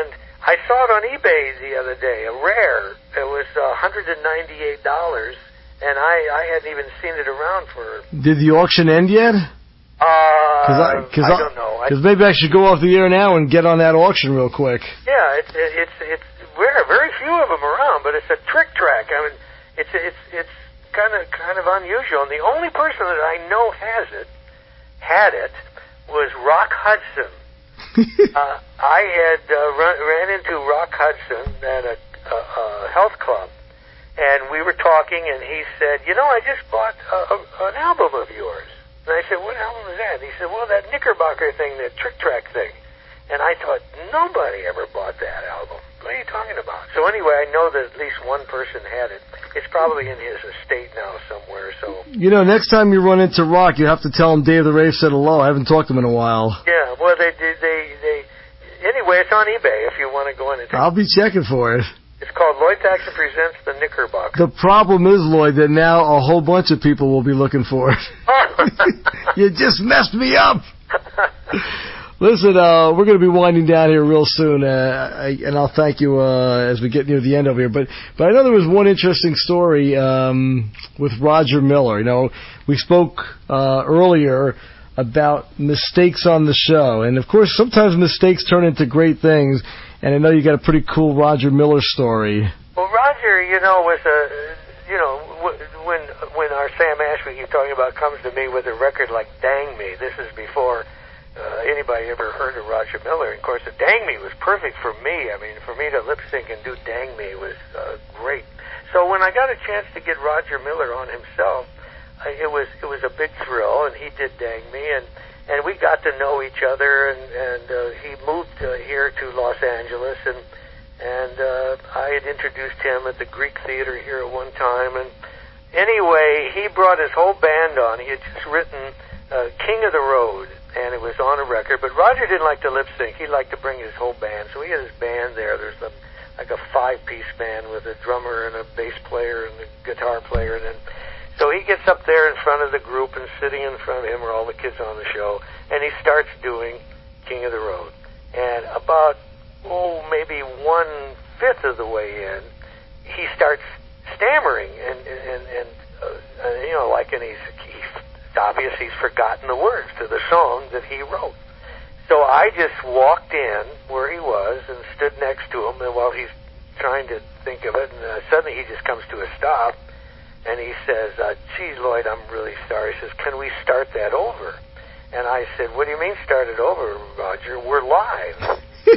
I saw it on eBay the other day, a rare. It was uh, one hundred ninety-eight dollars, and I, I hadn't even seen it around for... Did the auction end yet? Uh, Cause I, cause I I don't know. Because maybe I should go off the air now and get on that auction real quick. Yeah, it's it's it's rare. Very few of them around, but it's a trick track. I mean, it's it's it's kind of kind of unusual. And the only person that I know has it, had it, was Rock Hudson. uh, I had uh, run, ran into Rock Hudson at a, a, a health club, and we were talking, and he said, "You know, I just bought a, a, an album of yours." And I said, "What album is that?" And he said, "Well, that Knickerbocker thing, that Trick Track thing." And I thought, nobody ever bought that album. What are you talking about? So anyway, I know that at least one person had it. It's probably in his estate now somewhere. So you know, next time you run into Rock, you have to tell him Dave the Rave said hello. I haven't talked to him in a while. Yeah, well, they they they, they anyway, it's on eBay if you want to go in and take I'll be checking for it. It's called Lloyd Thaxton Presents the Knickerbocker. The problem is, Lloyd, that now a whole bunch of people will be looking for it. You just messed me up. Listen, uh, we're going to be winding down here real soon, uh, I, and I'll thank you uh, as we get near the end over here. But but I know there was one interesting story um, with Roger Miller. You know, we spoke uh, earlier about mistakes on the show, and of course, sometimes mistakes turn into great things. And I know you got a pretty cool Roger Miller story. Well, Roger, you know, was a, you know, when when our Sam Ash we keep talking about comes to me with a record like Dang Me, this is before uh, anybody ever heard of Roger Miller. And of course, the Dang Me was perfect for me. I mean, for me to lip sync and do Dang Me was uh, great. So when I got a chance to get Roger Miller on himself, uh, it was it was a big thrill, and he did Dang Me, and. And we got to know each other, and, and uh, he moved uh, here to Los Angeles, and and uh, I had introduced him at the Greek Theater here at one time. And anyway, he brought his whole band on. He had just written uh, King of the Road, and it was on a record. But Roger didn't like to lip sync. He liked to bring his whole band. So he had his band there. There's a, like a five-piece band with a drummer and a bass player and a guitar player, and then... So he gets up there in front of the group, and sitting in front of him are all the kids on the show, and he starts doing King of the Road. And about, oh, maybe one-fifth of the way in, he starts stammering, and, and, and uh, you know, like, and he's, he's, it's obvious he's forgotten the words to the song that he wrote. So I just walked in where he was and stood next to him, and while he's trying to think of it, and uh, suddenly he just comes to a stop. And he says, uh, geez, Lloyd, I'm really sorry. He says, can we start that over? And I said, what do you mean start it over, Roger? We're live.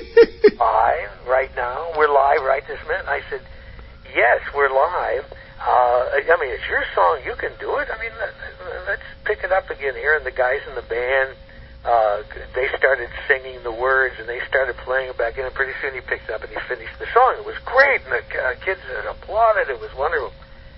Live right now? We're live right this minute? I said, yes, we're live. Uh, I mean, it's your song. You can do it. I mean, let, let's pick it up again here. And the guys in the band, uh, they started singing the words, and they started playing it back in. And pretty soon he picked up and he finished the song. It was great, and the uh, kids applauded. It was wonderful.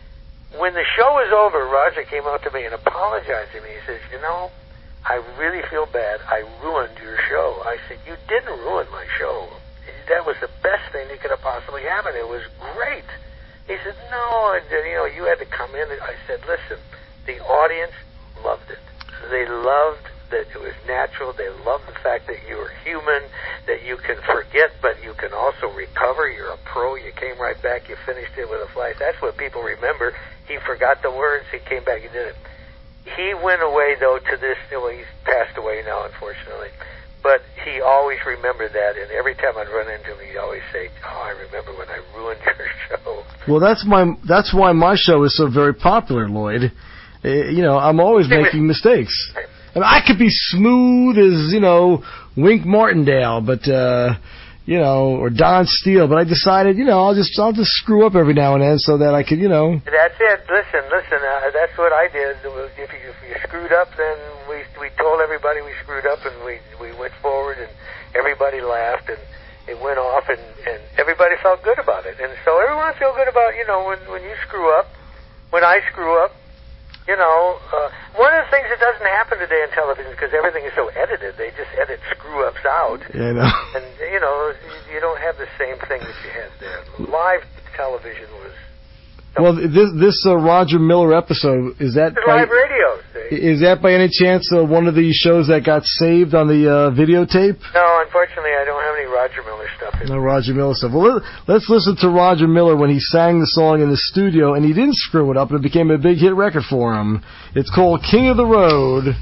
When the show was over, Roger came out to me and apologized to me. He says, you know, I really feel bad. I ruined your show. I said, you didn't ruin my show. That was the best thing that could have possibly happened. It was great. He said, no, you know, you had to come in. I said, listen, the audience loved it. They loved that it was natural. They loved the fact that you were human, that you can forget, but you can also recover. You're a pro. You came right back. You finished it with a flash. That's what people remember. He forgot the words. He came back. He did it. He went away, though, to this. Well, he's passed away now, unfortunately. But he always remembered that, and every time I'd run into him, he'd always say, oh, I remember when I ruined your show. Well, that's my that's why my show is so very popular, Lloyd. Uh, you know, I'm always making mistakes. I mean, I could be smooth as, you know, Wink Martindale, but... uh You know, or Don Steele, but I decided, you know, I'll just I'll just screw up every now and then so that I could, you know. That's it. Listen, listen. Uh, that's what I did. If you, if you screwed up, then we we told everybody we screwed up, and we we went forward, and everybody laughed, and it went off, and and everybody felt good about it. And so everyone feel good about, you know, when when you screw up, when I screw up. You know, uh, one of the things that doesn't happen today in television, because everything is so edited, they just edit screw-ups out. Yeah, I know. And, you know, you don't have the same thing that you had there. Live television was... Well, this this uh, Roger Miller episode, is that... By, live radio. See? Is that by any chance uh, one of the shows that got saved on the uh, videotape? No, unfortunately, I don't have any Roger Miller stuff it. No Roger Miller stuff. Well, let, let's listen to Roger Miller when he sang the song in the studio, and he didn't screw it up, and it became a big hit record for him. It's called King of the Road.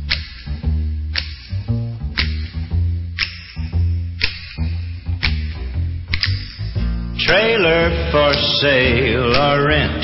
Trailer for sale or rent,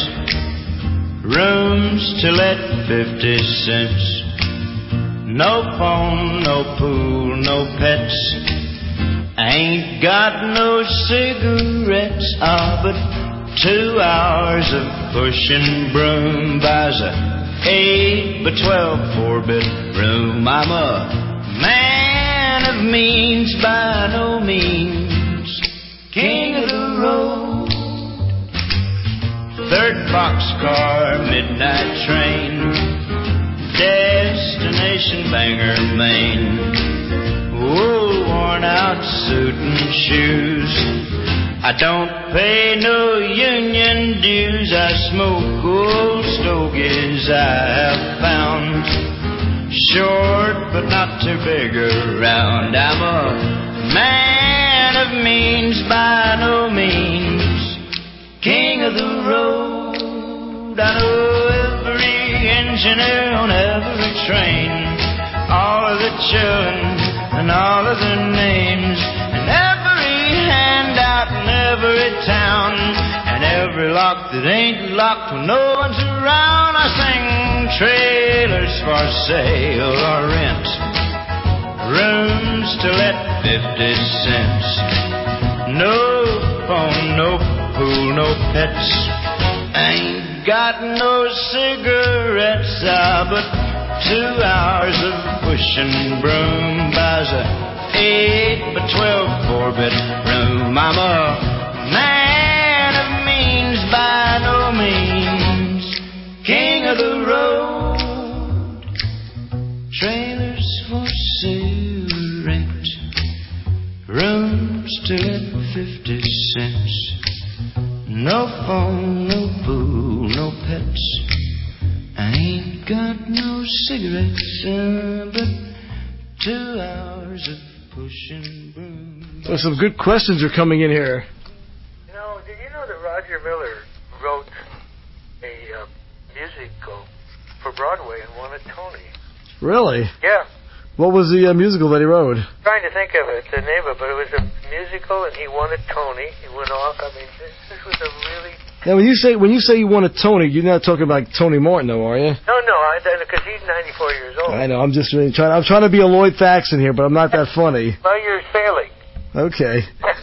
rooms to let fifty cents. No phone, no pool, no pets. Ain't got no cigarettes. Ah, but two hours of pushing broom buys a eight by twelve four-bedroom. I'm a man of means by no means, king of the road. Third boxcar, midnight train, destination Bangor, Maine. Wool worn out suit and shoes. I don't pay no union dues. I smoke old stogies I have found, short but not too big around. I'm a man of means by no means, king of the road. I know every engineer on every train, all of the children and all of their names, and every handout in every town, and every lock that ain't locked when no one's around. I sing trailers for sale or rent, rooms to let fifty cents. No phone, no pool, no pets. Ain't got no cigarettes, ah, but two hours of pushing broom buys a eight by twelve four-bedroom. I'm a man of means by no means, king of the road. Trailers for sale, rent, rooms to let fifty cents. No phone, no pool, no pets. I ain't got no cigarettes, uh, but two hours of pushing broom. Well, some good questions are coming in here. You know, did you know that Roger Miller wrote a uh, musical for Broadway and won a Tony? Really? Yeah. What was the uh, musical that he wrote? I'm trying to think of it, the name of it, but it was a musical, and he won a Tony. He went off. I mean, this, this was a really... Now, when you say when you say you won a Tony, you're not talking about Tony Martin, though, are you? No, no, because he's ninety-four years old. I know. I'm just really trying. I'm trying to be a Lloyd Thaxton here, but I'm not that funny. Well, you're failing. Okay.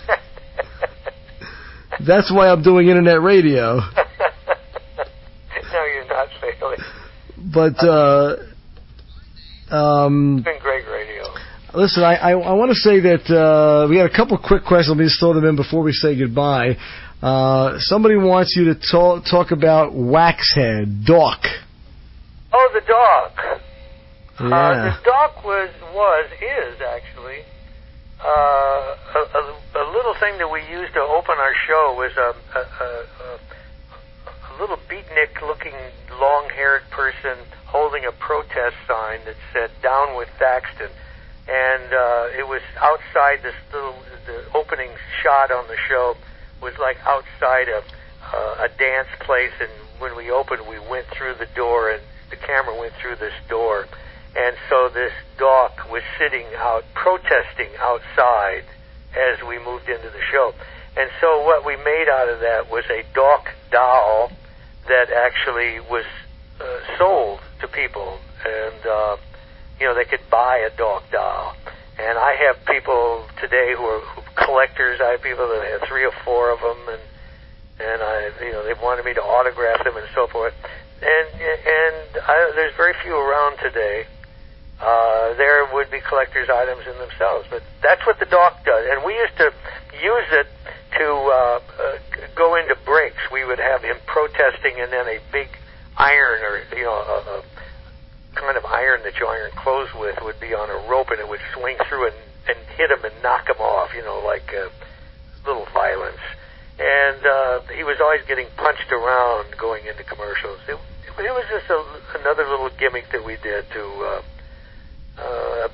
That's why I'm doing internet radio. No, you're not failing. But uh, um, it's been great radio. Listen, I I, I want to say that uh, we had a couple quick questions. Let me just throw them in before we say goodbye. Uh, somebody wants you to talk talk about Waxhead, Doc. Oh, the Doc. Yeah. Uh, the Doc was, was, is actually, uh, a, a, a little thing that we used to open our show was a, a, a, a little beatnik-looking, long-haired person holding a protest sign that said, "Down with Thaxton." And uh, it was outside this little, the opening shot on the show was like outside a, uh, a dance place, and when we opened, we went through the door, and the camera went through this door, and so this Doc was sitting out, protesting outside as we moved into the show. And so what we made out of that was a Doc doll that actually was uh, sold to people, and uh, you know, they could buy a Doc doll. And I have people today who are who collectors. I have people that have three or four of them, and and I, you know, they wanted me to autograph them and so forth. And and I, there's very few around today. Uh, there would be collectors' items in themselves, but that's what the Doc does. And we used to use it to uh, uh, go into breaks. We would have him protesting, and then a big iron, or you know, a, a kind of iron that you iron clothes with, would be on a rope, and it would swing through and, and hit him and knock him off, you know, like uh, little violence. And uh, he was always getting punched around going into commercials. It, it was just a, another little gimmick that we did to uh, uh,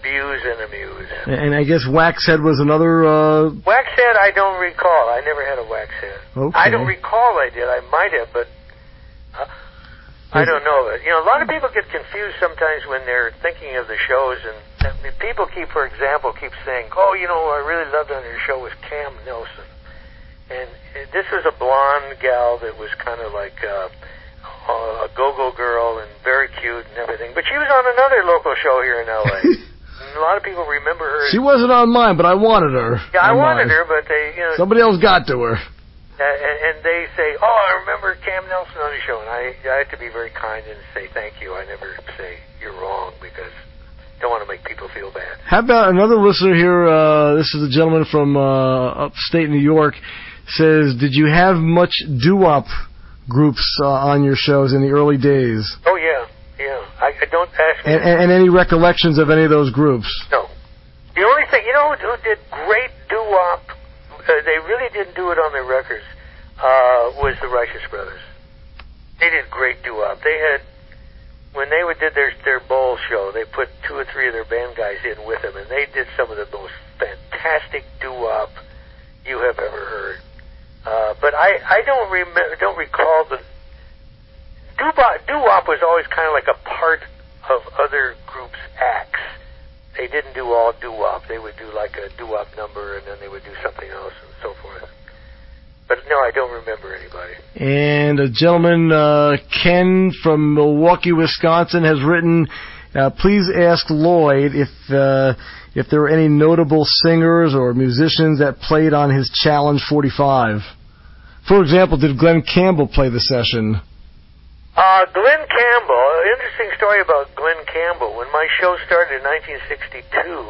Views and Amuse. And I guess Waxhead was another... Uh... Waxhead, I don't recall. I never had a Waxhead. Okay. I don't recall I did. I might have, but uh, I don't know. You know, a lot of people get confused sometimes when they're thinking of the shows, and I mean, people keep, for example, keep saying, oh, you know, I really loved on your show was Cam Nelson. And this was a blonde gal that was kind of like uh, a go-go girl and very cute and everything. But she was on another local show here in L A A lot of people remember her. She wasn't on mine, but I wanted her. Yeah, I wanted mine. her, but they, you know, somebody else got to her. Uh, and, and they say, "Oh, I remember Cam Nelson on the show," and I, I have to be very kind and say thank you. I never say you're wrong because I don't want to make people feel bad. How about another listener here? Uh, this is a gentleman from uh, upstate New York. Says, did you have much doo-wop groups uh, on your shows in the early days? Oh yeah, yeah. I, I don't ask me. And, and, and any recollections of any of those groups? No. The only thing, you know, who did great doo-wop, uh, they really didn't do it on their records, uh, was the Righteous Brothers. They did great doo-wop. They had, when they would did their, their bowl show, they put two or three of their band guys in with them, and they did some of the most fantastic doo-wop you have ever heard. Uh, but I, I don't remember, don't recall the doo-wop, doo-wop was always kind of like a part of other groups' acts. They didn't do all doo-wop. They would do like a doo-wop number, and then they would do something else and so forth. But no, I don't remember anybody. And a gentleman, uh, Ken from Milwaukee, Wisconsin, has written, uh, please ask Lloyd if uh, if there were any notable singers or musicians that played on his Challenge forty-five. For example, did Glenn Campbell play the session? Uh, Glenn Campbell, interesting story about Glenn Campbell. When my show started in nineteen sixty-two,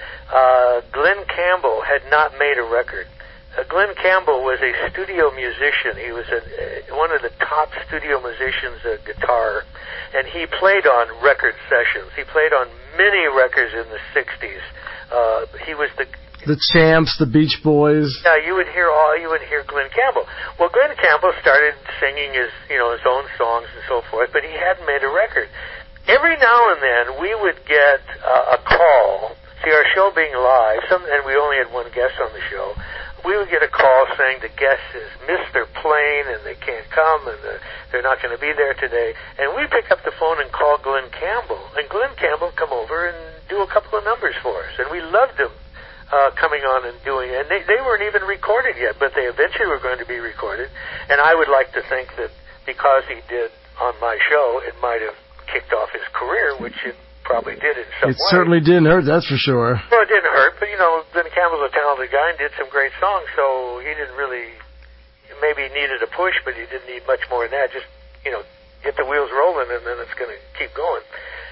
uh, Glenn Campbell had not made a record. Uh, Glenn Campbell was a studio musician. He was a, uh, one of the top studio musicians of guitar, and he played on record sessions. He played on many records in the sixties. Uh, he was the The Champs, the Beach Boys. Yeah, you would hear all. You would hear Glenn Campbell. Well, Glenn Campbell started singing his, you know, his own songs and so forth, but he hadn't made a record. Every now and then, we would get uh, a call. See, our show being live, some, and we only had one guest on the show. We would get a call saying the guest has missed their plane and they can't come and the, they're not going to be there today. And we pick up the phone and call Glenn Campbell, and Glenn Campbell come over and do a couple of numbers for us, and we loved him. Uh, coming on and doing it. And they, they weren't even recorded yet, but they eventually were going to be recorded. And I would like to think that because he did on my show, it might have kicked off his career, which it probably did in some it way. It certainly didn't hurt, that's for sure. Well, it didn't hurt, but, you know, Glenn Campbell's a talented guy and did some great songs, so he didn't really, maybe needed a push, but he didn't need much more than that. Just, you know, get the wheels rolling, and then it's going to keep going.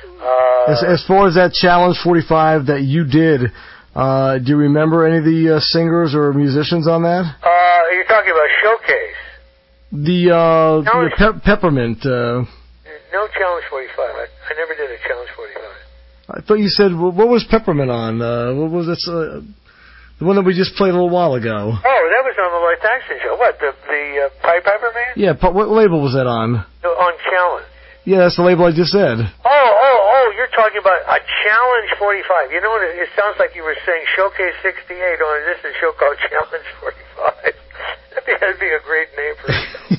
Uh, as, as far as that Challenge forty-five that you did, Uh, do you remember any of the uh, singers or musicians on that? Uh, you're talking about Showcase. The, uh, the pe- Peppermint. Uh, no Challenge forty-five. I, I never did a Challenge forty-five. I thought you said, what was Peppermint on? Uh, what was it? Uh, the one that we just played a little while ago. Oh, that was on the Lloyd Thaxton show. What, the, the uh, Pied Piper Man? Yeah, what label was that on? No, on Challenge. Yeah, that's the label I just said. Oh, oh, oh, you're talking about a Challenge forty-five. You know what, it, it sounds like you were saying Showcase sixty-eight, only this is a show called Challenge forty-five. That'd be, that'd be a great name for a show.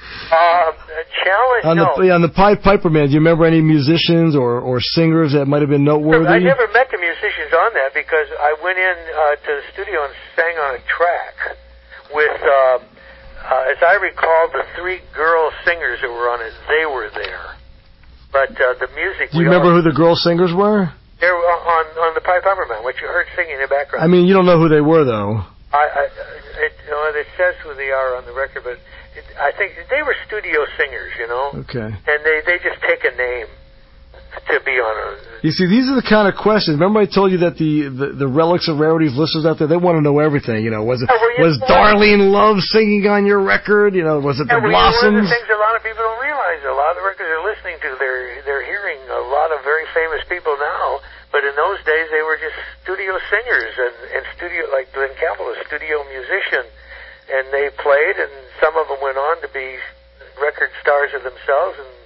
um, a Challenge, on no. The, yeah, on the Pied Piper Man, do you remember any musicians or, or singers that might have been noteworthy? I never met the musicians on that because I went in uh, to the studio and sang on a track with, uh, uh, as I recall, the three girl singers that were on it, they were there. But uh, the music... Do you remember who the girl singers were? They were on, on the Pied Piper Man, what you heard singing in the background. I mean, you don't know who they were, though. I, I, it, you know, it says who they are on the record, but it, I think they were studio singers, you know? Okay. And they, they just take a name to be on a... You see, these are the kind of questions. Remember I told you that the, the, the Relics of Rarities listeners out there, they want to know everything. You know, was it yeah, well, was Darlene Love singing on your record? You know, was it yeah, the well, Blossoms? One of the things a lot of people don't realize, a lot of the records they're listening to, they're, they're hearing a lot of very famous people now, but in those days they were just studio singers and, and studio, like Glenn Campbell, a studio musician, and they played, and some of them went on to be record stars of themselves, and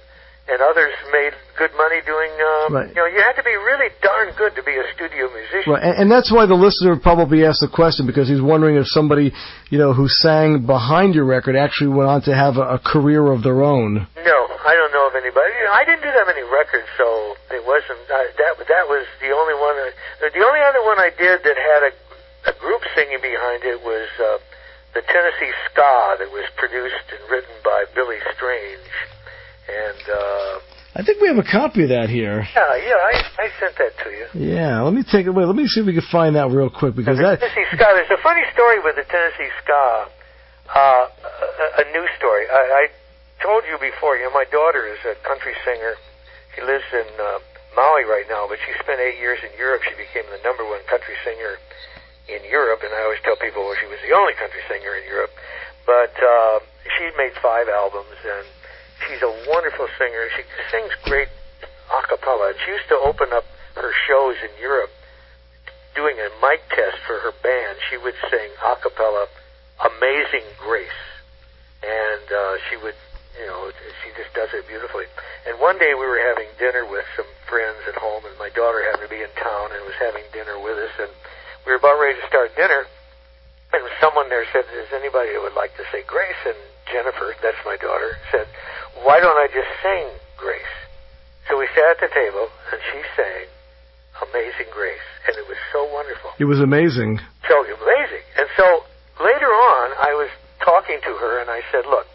and others made good money doing, um, Right. you know, you had to be really darn good to be a studio musician. Right, and, and that's why the listener probably asked the question, because he's wondering if somebody, you know, who sang behind your record actually went on to have a, a career of their own. No, I don't know of anybody. You know, I didn't do that many records, so it wasn't, uh, that that was the only one, uh, the only other one I did that had a, a group singing behind it was uh, the Tennessee Ska that was produced and written by Billy Strange. And, uh... I think we have a copy of that here. Yeah, yeah, I, I sent that to you. Yeah, let me take it away. Let me see if we can find that real quick, because the that... Tennessee Ska, there's a funny story with the Tennessee Ska, uh, a, a news story. I, I told you before, you know, my daughter is a country singer. She lives in uh, Maui right now, but she spent eight years in Europe. She became the number one country singer in Europe, and I always tell people, well, she was the only country singer in Europe. But uh, she made five albums, and she's a wonderful singer. She sings great a cappella. She used to open up her shows in Europe doing a mic test for her band. She would sing a cappella Amazing Grace. And uh, she would, you know, she just does it beautifully. And one day we were having dinner with some friends at home, and my daughter happened to be in town and was having dinner with us, and we were about ready to start dinner, and someone there said, is anybody that would like to say Grace? And Jennifer, that's my daughter, said, why don't I just sing Grace? So we sat at the table, and she sang Amazing Grace, and it was so wonderful. It was amazing. So amazing. And so later on, I was talking to her, and I said, look,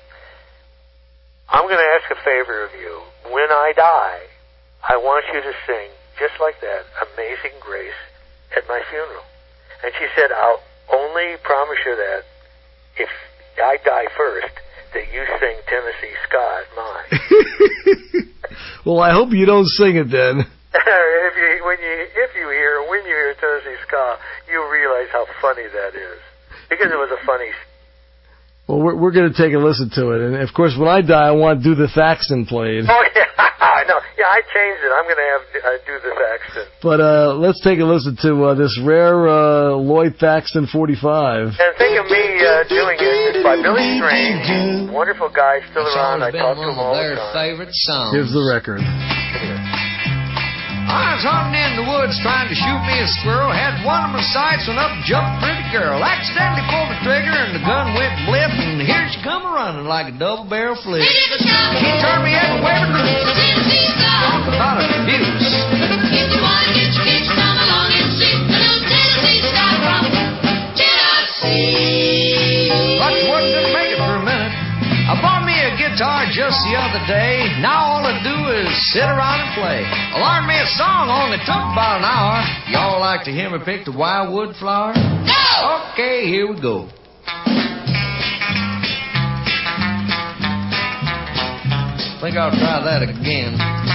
I'm going to ask a favor of you. When I die, I want you to sing, just like that, Amazing Grace at my funeral. And she said, I'll only promise you that if I die first, that you sing Tennessee Ska at mine. Well, I hope you don't sing it then. if you when you if you hear when you hear Tennessee Ska, you realize how funny that is, because it was a funny. Well, we're we're going to take a listen to it, and of course, when I die, I want Do the Thaxton played. Oh yeah, no, yeah, I changed it. I'm going to have uh, Do the Thaxton. But uh, let's take a listen to uh, this rare uh, Lloyd Thaxton forty-five. And think of me uh, doing it. It's by Billy Strange, wonderful guy, still around. I talk to him all the time. Favorite songs. Here's the record. I was hunting in the woods trying to shoot me a squirrel. Had one of my sights when up jumped a pretty girl. Accidentally pulled the trigger and the gun went blip. And here she come a-running like a double barrel flip. She turned me head and wavered. Talk about abuse. If you want to get your kicks, come along and see the little Tennessee Ska from Tennessee. But you wasn't going to make it for a minute. I bought me a guitar just the other day. Now all I do is sit around and play. I learned me a song, only took about an hour. Y'all like to hear me pick the wildwood flower? No! Okay, here we go. Think I'll try that again.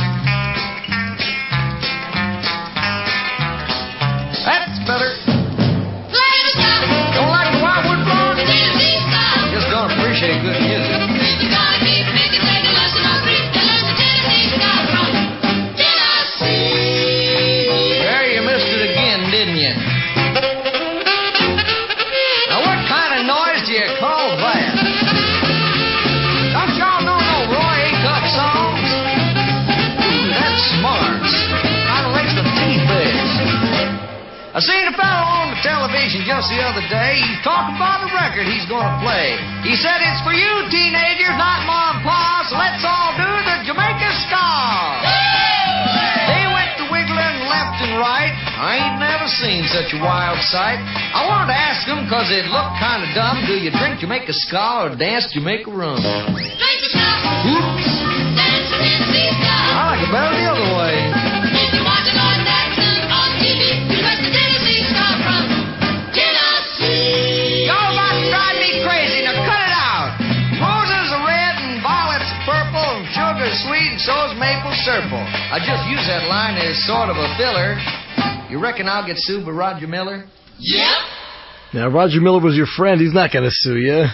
That's better. Play the Ska. Don't like the wildwood flower? Tennessee Ska. Just don't appreciate good music. If you gotta keep making, take a lesson or three, then learn the Tennessee Ska from Tennessee. There you missed it again, didn't you? Now what kind of noise do you call that? Don't y'all know no Roy Acuff songs? Ooh, that's smarts. Kind of makes the teeth big. I seen a fellow on the television just the other day. He's talking about a record he's going to play. He said, it's for you teenagers, not mom and pa, so let's all do the Jamaica Ska. They went to wiggling left and right. I ain't never seen such a wild sight. I wanted to ask them, because it looked kind of dumb, do you drink Jamaica Ska or dance Jamaica rum? Drink the Ska. Oops. Dance the Tennessee Ska. I like it better the other way. If you watch Lloyd Thaxton on T V, you request the Tennessee Ska from Tennessee. Y'all about to drive me crazy. Now cut it out. Roses are red and violets are purple and sugar's sweet and so's maple syrup. I just use that line as sort of a filler. You reckon I'll get sued by Roger Miller? Yep. Now, Roger Miller was your friend. He's not going to sue you.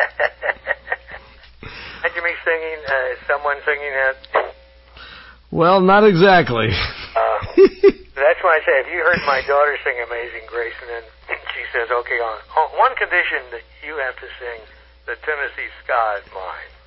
Imagine me singing, uh, someone singing that. Well, not exactly. Uh, that's why I say, if you heard my daughter sing Amazing Grace, and then she says, okay, on, on one condition that you have to sing the Tennessee Ska at mine.